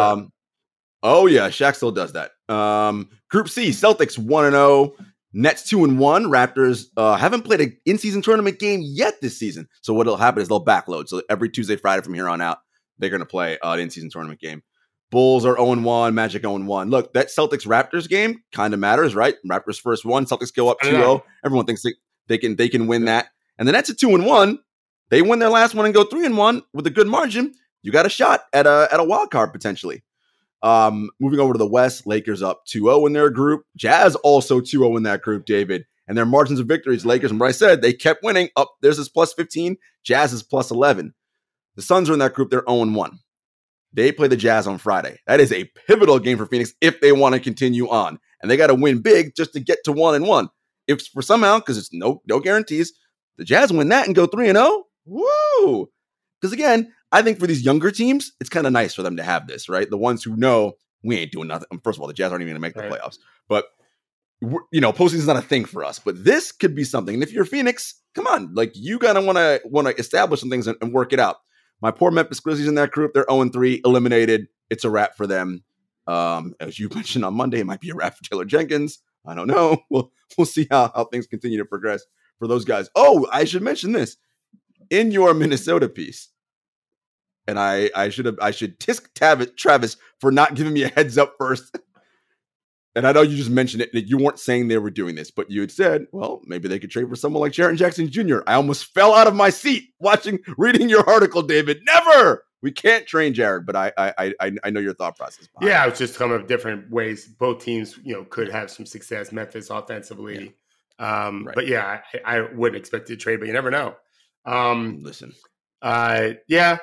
Oh yeah, Shaq still does that. Group C, Celtics 1-0, Nets 2-1. Raptors haven't played an in-season tournament game yet this season. So what'll happen is they'll backload. So every Tuesday, Friday from here on out, they're going to play an in-season tournament game. Bulls are 0-1, Magic 0-1. Look, that Celtics-Raptors game kind of matters, right? Raptors first one, Celtics go up 2-0. Everyone thinks they can win that. And the Nets at 2-1. They win their last one and go 3-1 with a good margin. You got a shot at a wild card potentially. Moving over to the West, Lakers up 2-0 in their group. Jazz also 2-0 in that group, David. And their margins of victories, Lakers, and what I said, they kept winning. Up there's this plus 15. Jazz is plus 11. The Suns are in that group. They're 0-1. They play the Jazz on Friday. That is a pivotal game for Phoenix if they want to continue on. And they got to win big just to get to 1-1. If for somehow, because it's no guarantees, the Jazz win that and go 3-0, woo! Because again, I think for these younger teams, it's kind of nice for them to have this, right? The ones who know we ain't doing nothing. First of all, the Jazz aren't even going to make the playoffs. But, postseason is not a thing for us. But this could be something. And if you're Phoenix, come on. Like, you got to want to establish some things and work it out. My poor Memphis Grizzlies in that group, they're 0-3, eliminated. It's a wrap for them. As you mentioned on Monday, it might be a wrap for Taylor Jenkins. I don't know. We'll see how things continue to progress for those guys. Oh, I should mention this. In your Minnesota piece, and I should tisk Travis for not giving me a heads up first. And I know you just mentioned it, that you weren't saying they were doing this, but you had said, well, maybe they could trade for someone like Jaren Jackson Jr. I almost fell out of my seat reading your article, David. Never! We can't train Jaren, but I know your thought process. Yeah, it's just come of different ways. Both teams, could have some success. Memphis offensively. Yeah. Right. But yeah, I wouldn't expect to trade, but you never know. Listen. Yeah.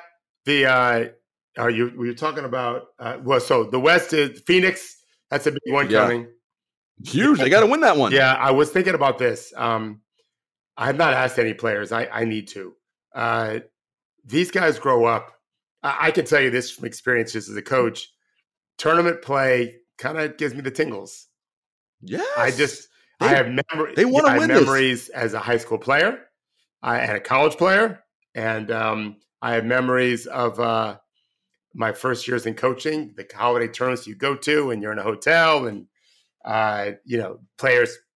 You were talking about so the West is Phoenix. That's a big one coming. Huge. They got to win that one. Yeah, I was thinking about this. I have not asked any players. I need to. These guys grow up. I can tell you this from experience just as a coach. Tournament play kind of gives me the tingles. Yes. I have memories. They want to win memories as a high school player. I had a college player, and I have memories of my first years in coaching, the holiday tournaments you go to, and you're in a hotel, and players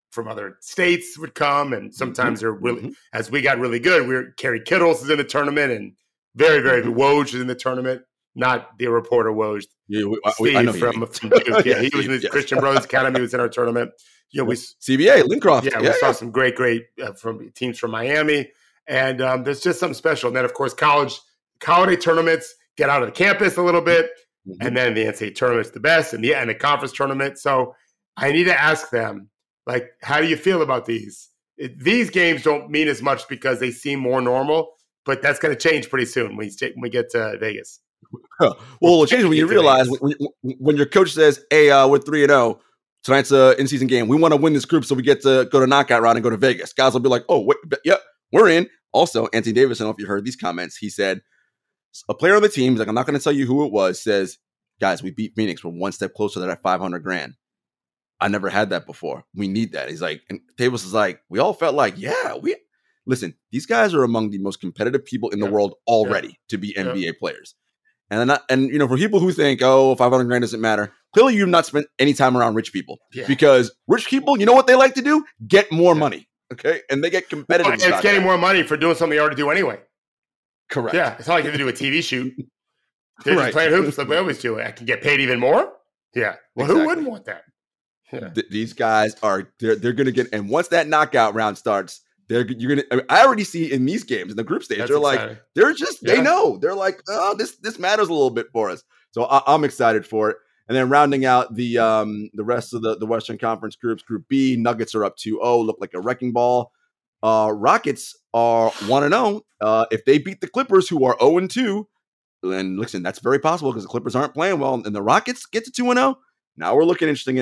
from other states would come, and sometimes they're really, Mm-hmm. as we got really good, Kerry Kittles is in the tournament, and very, very Woj is in the tournament, not the reporter Woj. Yeah, Steve I know from Duke. Yeah, he was in the yes. Christian Brothers Academy. He was in our tournament. You know, CBA, Lincroft. Yeah, we saw some great from teams from Miami, and there's just something special. And then, of course, holiday tournaments get out of the campus a little bit, and then the NCAA tournament's the best, and the conference tournament. So I need to ask them, like, how do you feel about these? These games don't mean as much because they seem more normal, but that's going to change pretty soon when we get to Vegas. Well, it'll change when you realize when your coach says, "Hey, we're 3-0. Tonight's an in-season game. We want to win this group so we get to go to knockout round and go to Vegas." Guys will be like, "Oh, wait, yep, we're in." Also, Anthony Davis, I don't know if you heard these comments. He said, a player on the team, he's like, I'm not going to tell you who it was, says, "Guys, we beat Phoenix. We're one step closer to that $500,000. I never had that before. We need that." He's like, and Davis is like, we all felt like, listen, these guys are among the most competitive people in the world already to be NBA players. And for people who think, oh, $500,000 doesn't matter, clearly you've not spent any time around rich people because rich people, you know what they like to do? Get more money. Okay. And they get competitive. Well, it's getting more money for doing something they already do anyway. Correct. Yeah. It's not like you have to do a TV shoot. They're just playing hoops like we always do. I can get paid even more. Yeah. Well, who wouldn't want that? Yeah. These guys they're going to get, and once that knockout round starts, you're going to, I already see in these games in the group stage, they're exciting. Like, they're just, they know, they're like, oh, this matters a little bit for us. So I'm excited for it. And then rounding out the rest of the Western Conference groups, Group B, Nuggets are up 2-0, look like a wrecking ball. Rockets are 1-0. If they beat the Clippers, who are 0-2, then listen, that's very possible because the Clippers aren't playing well, and the Rockets get to 2-0. Now we're looking interesting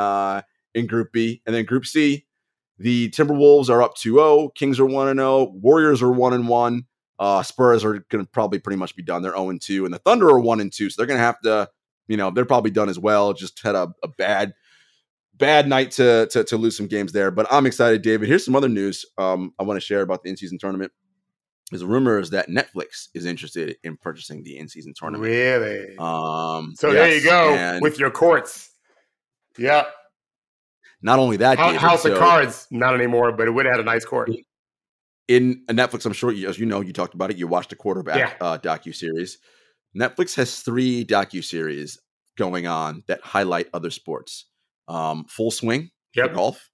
in Group B. And then Group C, the Timberwolves are up 2-0. Kings are 1-0. Warriors are 1-1. Spurs are going to probably pretty much be done. They're 0-2. And the Thunder are 1-2. So they're going to have to, they're probably done as well. Just had a bad night to lose some games there. But I'm excited, David. Here's some other news I want to share about the in-season tournament. There's rumors that Netflix is interested in purchasing the in-season tournament. Really? So there you go with your courts. Yeah. Not only that, David, House of Cards, not anymore, but it would have had a nice court. In Netflix, I'm sure, as you know, you talked about it. You watched the quarterback docuseries. Netflix has 3 docuseries going on that highlight other sports. Full Swing for golf,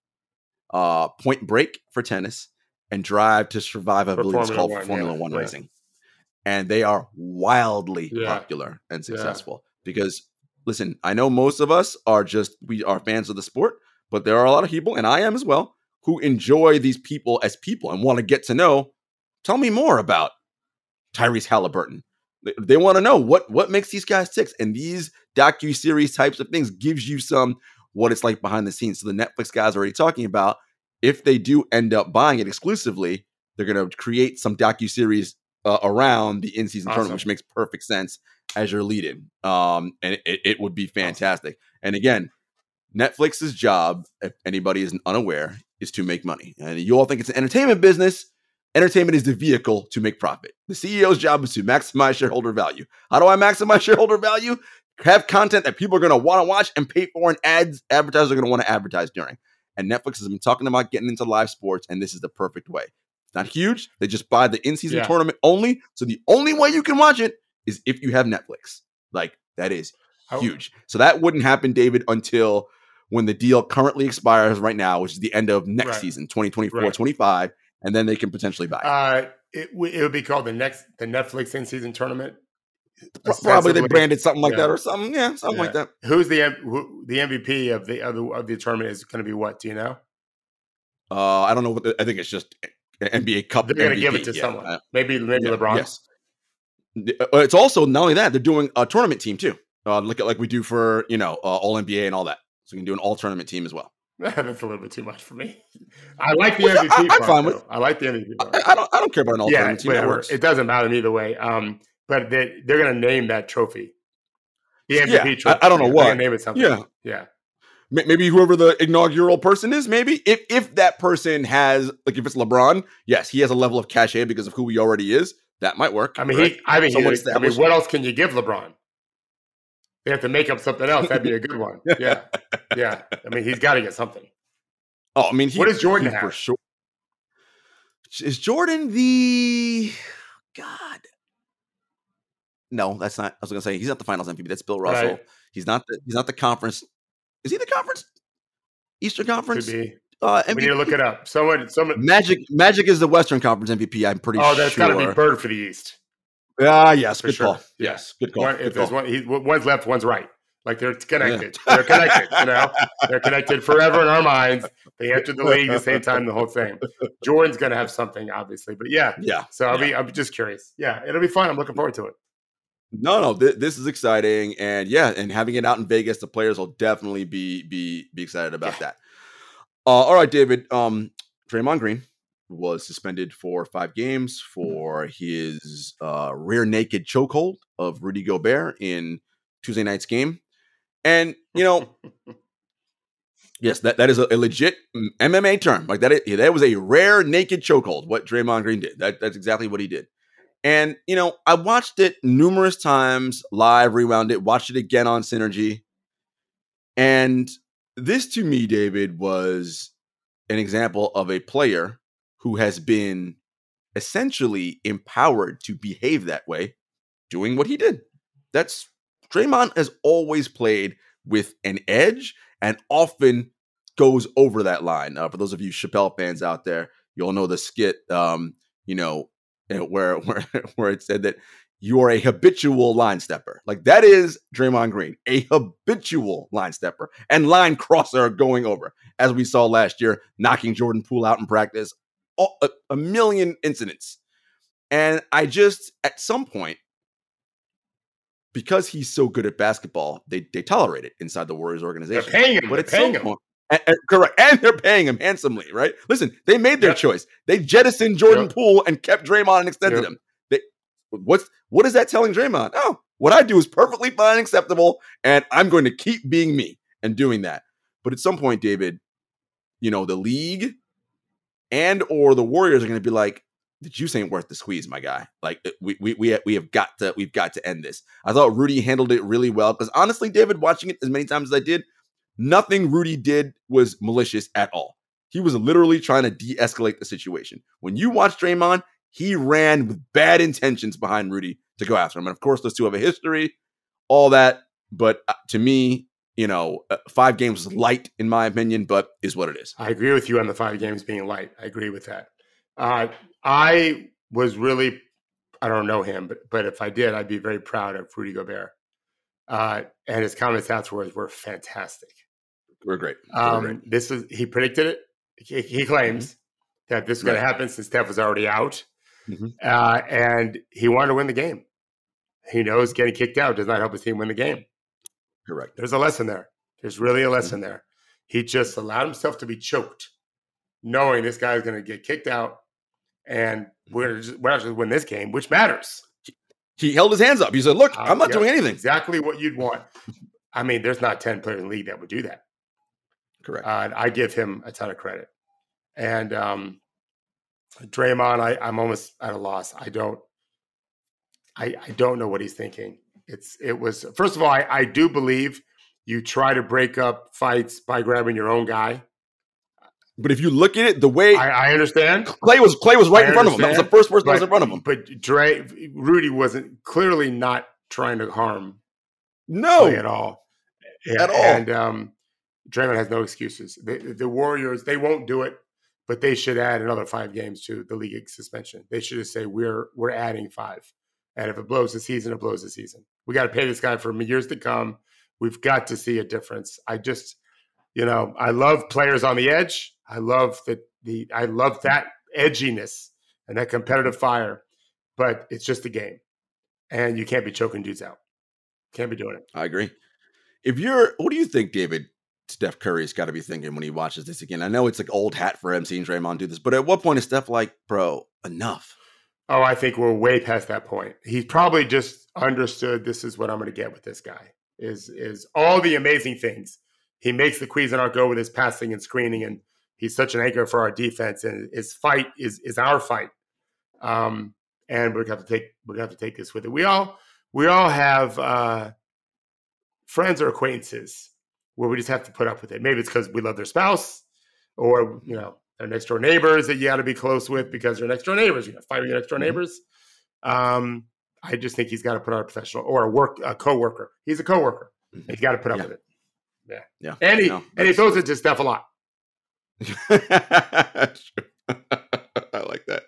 Point Break for tennis, and Drive to Survive, I believe it's called, for Formula One racing. And they are wildly popular and successful because, listen, I know most of us we are fans of the sport, but there are a lot of people, and I am as well, who enjoy these people as people and want to get to know. Tell me more about Tyrese Halliburton. They want to know what makes these guys tick. And these docuseries types of things gives you some what it's like behind the scenes. So the Netflix guys are already talking about, if they do end up buying it exclusively, they're going to create some docuseries around the in-season tournament, which makes perfect sense as you're leading. And it would be fantastic. And again, Netflix's job, if anybody isn't unaware, is to make money. And you all think it's an entertainment business. Entertainment is the vehicle to make profit. The CEO's job is to maximize shareholder value. How do I maximize shareholder value? Have content that people are going to want to watch and pay for, and advertisers are going to want to advertise during. And Netflix has been talking about getting into live sports, and this is the perfect way. It's not huge. They just buy the in-season tournament only. So the only way you can watch it is if you have Netflix. Like, that is huge. So that wouldn't happen, David, until when the deal currently expires right now, which is the end of next season, 2024-25, and then they can potentially buy it. It would be called the Netflix in-season tournament. Probably they branded something like that or something. Yeah, something like that. Who's the MVP of the tournament is going to be what? Do you know? I don't know. I think it's just NBA Cup. They're going to give it to someone. Maybe LeBron. Yes. It's also not only that, they're doing a tournament team too. Look at like we do for All NBA and all that. So we can do an all tournament team as well. That's a little bit too much for me. I like the MVP. I'm fine with it. I like the MVP. I don't care about an all tournament team. That works. It doesn't matter either way. But they're going to name that trophy. The MVP trophy. I don't know what. They're going to name it something. Yeah. Maybe whoever the inaugural person is, maybe. If that person has, like if it's LeBron, yes, he has a level of cachet because of who he already is. That might work. I mean, what else can you give LeBron? They have to make up something else. That'd be a good one. Yeah. I mean, he's got to get something. Oh, I mean, what does Jordan he have? For sure. Is Jordan the God? No, that's not. I was going to say he's not the Finals MVP. That's Bill Russell. Right. He's not the conference. Is he the conference? Eastern Conference? Could be. MVP? We need to look it up. Someone. Magic is the Western Conference MVP. I'm pretty sure. Oh, that's got to be Bird for the East. Yes, for good sure. call. Yes, good call. If there's one's left, one's right. Like they're connected. Yeah. They're connected. They're connected forever in our minds. They entered the league the same time. The whole thing. Jordan's going to have something, obviously, but yeah. So I'm just curious. Yeah, it'll be fun. I'm looking forward to it. No, this is exciting, and having it out in Vegas, the players will definitely be excited about that. All right, David. Draymond Green was suspended for 5 games for his rear naked chokehold of Rudy Gobert in Tuesday night's game. And, yes, that is a legit MMA term. Like that was a rare naked chokehold, what Draymond Green did. That's exactly what he did. And, I watched it numerous times, live, rewound it, watched it again on Synergy. And this, to me, David, was an example of a player who has been essentially empowered to behave that way, doing what he did. Draymond has always played with an edge and often goes over that line. For those of you Chappelle fans out there, you'll know the skit, where it said that you are a habitual line stepper. Like that is Draymond Green, a habitual line stepper and line crosser going over, as we saw last year, knocking Jordan Poole out in practice, a million incidents. And I just, at some point, because he's so good at basketball, they tolerate it inside the Warriors organization. They're paying him. But at some point, correct. And they're paying him handsomely, right? Listen, they made their choice. They jettisoned Jordan Poole and kept Draymond and extended him. What is that telling Draymond? Oh, what I do is perfectly fine and acceptable, and I'm going to keep being me and doing that. But at some point, David, the league and or the Warriors are going to be like, the juice ain't worth the squeeze, my guy. Like we've got to end this. I thought Rudy handled it really well because honestly, David, watching it as many times as I did, nothing Rudy did was malicious at all. He was literally trying to de-escalate the situation. When you watch Draymond, he ran with bad intentions behind Rudy to go after him. And of course, those two have a history, all that. But to me, 5 games is light in my opinion, but is what it is. I agree with you on the 5 games being light. I agree with that. I was really, I don't know him, but if I did, I'd be very proud of Rudy Gobert. And his comments afterwards were fantastic. We're great. He predicted it. He claims that this was going to happen since Steph was already out. And he wanted to win the game. He knows getting kicked out does not help his team win the game. Correct. There's a lesson there. There's really a lesson there. He just allowed himself to be choked, knowing this guy's going to get kicked out, and we're not going to win this game, which matters. He held his hands up. He said, look, I'm not doing anything. Exactly what you'd want. I mean, there's not 10 players in the league that would do that. Correct. I give him a ton of credit. And Draymond, I'm almost at a loss. I don't know what he's thinking. It was first of all, I do believe you try to break up fights by grabbing your own guy. But if you look at it, the way I understand, Clay was right in front of him. That was the first person that was in front of him. But Rudy wasn't clearly not trying to harm Clay at all. At all. And Draymond has no excuses. The Warriors, they won't do it, but they should add another 5 games to the league suspension. They should just say we're adding 5, and if it blows the season, it blows the season. We got to pay this guy for years to come. We've got to see a difference. I just, I love players on the edge. I love that edginess and that competitive fire, but it's just a game, and you can't be choking dudes out. Can't be doing it. I agree. What do you think, David, Steph Curry's got to be thinking when he watches this again? I know it's like old hat for him seeing Draymond do this, but at what point is Steph like, bro, enough? Oh, I think we're way past that point. He probably just understood this is what I'm going to get with this guy is all the amazing things. He makes the Cuisinart go with his passing and screening, and he's such an anchor for our defense, and his fight is our fight. And we're gonna have to take this with it. We all have friends or acquaintances where we just have to put up with it. Maybe it's because we love their spouse, or their next door neighbors that you got to be close with because they're next door neighbors. You got to fight with your next door neighbors. I just think he's got to put on a professional or a coworker. He's a coworker. He's got to put up with it. Yeah. And he throws it to Steph a lot. I like that.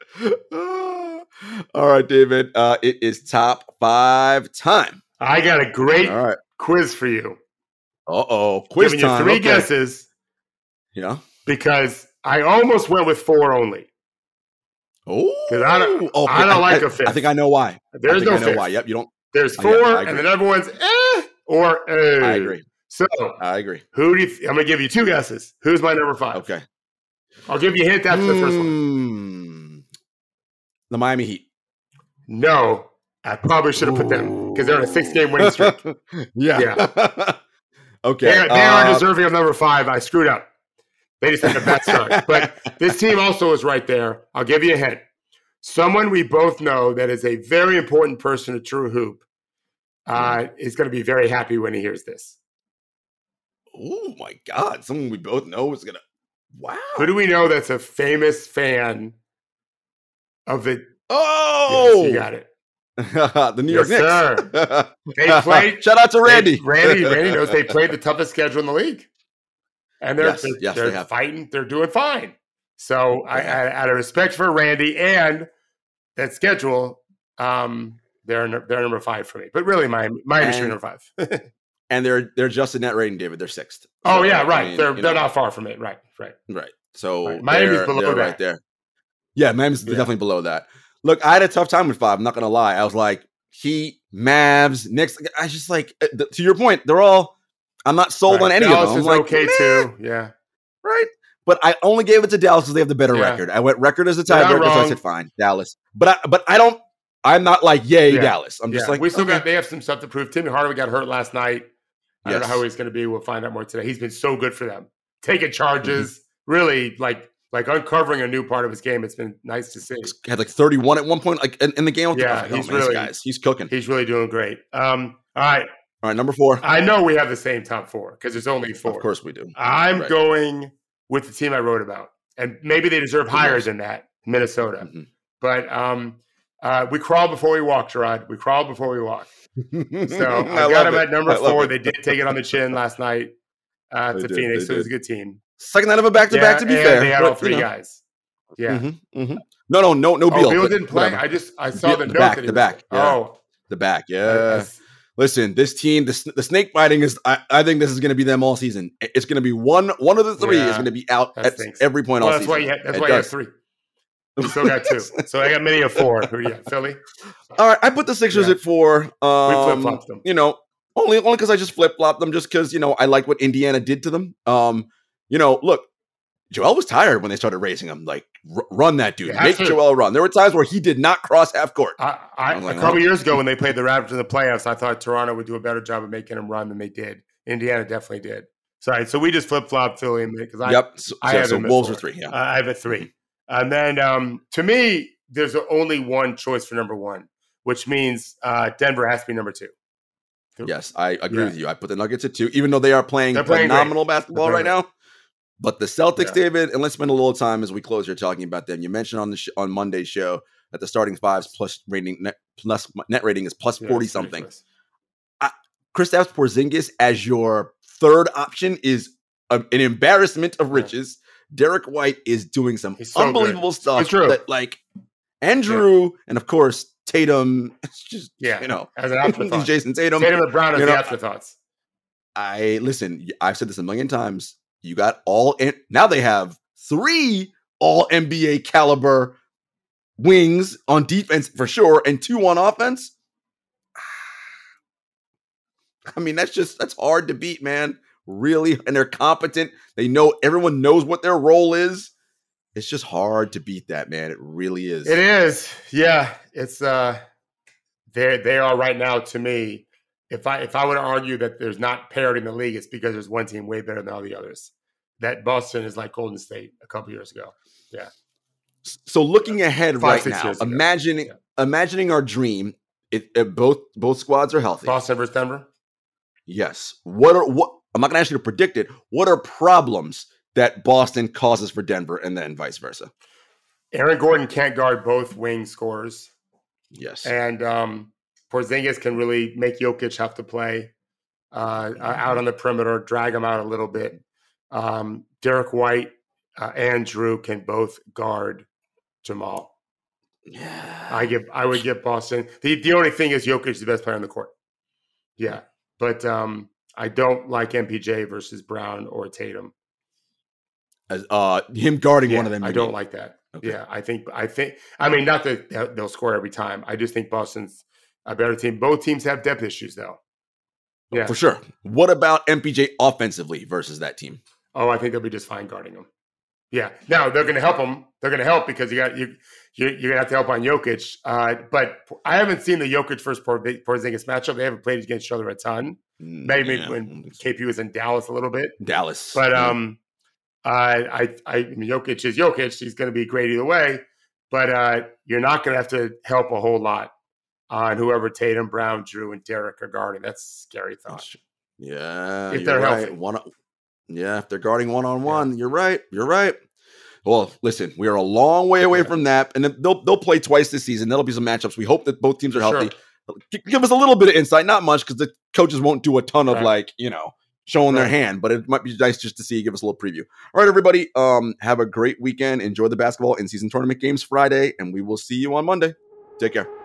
All right, David. It is top 5 time. I got a great quiz for you. Quiz Giving time. You 3 guesses. Yeah. Because I almost went with 4 only. Because I don't like a fifth. I think I know why. There's no fifth. Why. Yep, you don't. There's 4, and then everyone's or I agree. So I agree. Who do you? I'm going to give you 2 guesses. Who's my number 5? Okay. I'll give you a hint after the first one. The Miami Heat. No, I probably should have put them because they're on a 6-game winning streak. Yeah. Okay. They are deserving of number 5. I screwed up. They just had a bad start. But this team also is right there. I'll give you a hint. Someone we both know that is a very important person to True Hoop is going to be very happy when he hears this. Oh, my God. Someone we both know is going to. Wow. Who do we know that's a famous fan of it? Oh! Yes, you got it. The New York Knicks. Sir. They played. Shout out to Randy. Randy knows they played the toughest schedule in the league. And they're fighting. They're doing fine. So out of respect for Randy and that schedule, they're number 5 for me. But really, Miami should be number 5. And they're just in net rating, David. They're 6th. Oh, yeah, right. I mean, they're not far from it. Right. So Miami's below that. Right there. Yeah, Miami's definitely below that. Look, I had a tough time with 5. I'm not going to lie. I was like, Heat, Mavs, Knicks. I just like, to your point, they're all, I'm not sold on any Dallas of them. Is like, okay too. Yeah. Right. But I only gave it to Dallas because they have the better record. I went record as a tiebreaker, so I said fine, Dallas. But I'm not like, yay, Dallas. I'm just like, we still they have some stuff to prove. Timmy Hardaway got hurt last night. I don't know how he's going to be. We'll find out more today. He's been so good for them. Taking charges, really like uncovering a new part of his game. It's been nice to see. He had like 31 at one point, like in the game. He's cooking. He's really doing great. All right, number 4. I know we have the same top 4 because there's only 4. Of course we do. I'm going with the team I wrote about, and maybe they deserve higher than that, Minnesota. But we crawl before we walk, Gerard. We crawl before we walk. So I got them at number 4. They did take it on the chin last night to Phoenix. So it was a good team. Second night of a back-to-back, to be fair. They had all 3 guys. Yeah. No, Beal. Beal didn't play. I saw the note that he the back. The back. Yeah. Listen, this team, the snake biting is. I think this is going to be them all season. It's going to be one of the 3 is going to be out at every point all season. That's why you have 3. We still got 2. So I got many of 4. Who do you have? Philly? All right. I put the Sixers at 4. We flip-flopped them. Only because I just flip-flopped them just because, I like what Indiana did to them. Look, Joel was tired when they started racing him. Like, run that dude. Make Joel run. There were times where he did not cross half court. A couple years ago when they played the Raptors in the playoffs, I thought Toronto would do a better job of making him run than they did. Indiana definitely did. Sorry, so we just flip-flopped Philly because I have them Wolves are 3. Yeah, I have a 3. And then to me, there's only one choice for number 1, which means Denver has to be number 2. Yes, I agree with you. I put the Nuggets at 2, even though they are playing phenomenal basketball right now. But the Celtics, David, and let's spend a little time as we close here talking about them. You mentioned on Monday's show that the starting 5's plus net rating is plus 40 something. Kristaps Porzingis as your 3rd option is an embarrassment of riches. Derek White is doing some unbelievable stuff that like Andrew and of course Tatum. It's just as an afterthought. He's Jason Tatum. Tatum and Brown as the afterthoughts. I've said this a million times. You got now they have 3 all NBA caliber wings on defense for sure, and 2 on offense. I mean, that's hard to beat, man. Really, and they're competent. Everyone knows what their role is. It's just hard to beat that, man. It really is. It is. Yeah. It's they are right now to me. If I were to argue that there's not parity in the league, it's because there's one team way better than all the others. That Boston is like Golden State a couple years ago. Yeah. So looking ahead right now, imagining our dream, both squads are healthy. Boston versus Denver? Yes. I'm not going to ask you to predict it. What are problems that Boston causes for Denver, and then vice versa. Aaron Gordon can't guard both wing scorers. Yes. And Porzingis can really make Jokic have to play out on the perimeter, drag him out a little bit. Derek White and Drew can both guard Jamal. Yeah. I would give Boston. The only thing is Jokic is the best player on the court. Yeah. But I don't like MPJ versus Brown or Tatum. As him guarding one of them. I don't like that. Okay. Yeah, I mean, not that they'll score every time. I just think Boston's a better team. Both teams have depth issues, though. Yeah, for sure. What about MPJ offensively versus that team? Oh, I think they'll be just fine guarding him. Yeah. Now they're going to help him. They're going to help because you're going to have to help on Jokic. But I haven't seen the Jokic versus Porzingis matchup. They haven't played against each other a ton. Maybe when KP was in Dallas a little bit. Dallas, but I mean, Jokic is Jokic. He's going to be great either way. But you're not going to have to help a whole lot on whoever Tatum, Brown, Drew, and Derek are guarding. That's a scary thought. Yeah, if they're right. healthy. If they're guarding one-on-one, you're right. You're right. Well, listen, we are a long way away from that, and they'll play twice this season. There'll be some matchups. We hope that both teams are healthy. Sure. Give us a little bit of insight, not much, because the coaches won't do a ton of showing their hand, but it might be nice just to see. Give us a little preview. All right, everybody, have a great weekend. Enjoy the basketball in-season tournament games Friday, and we will see you on Monday. Take care.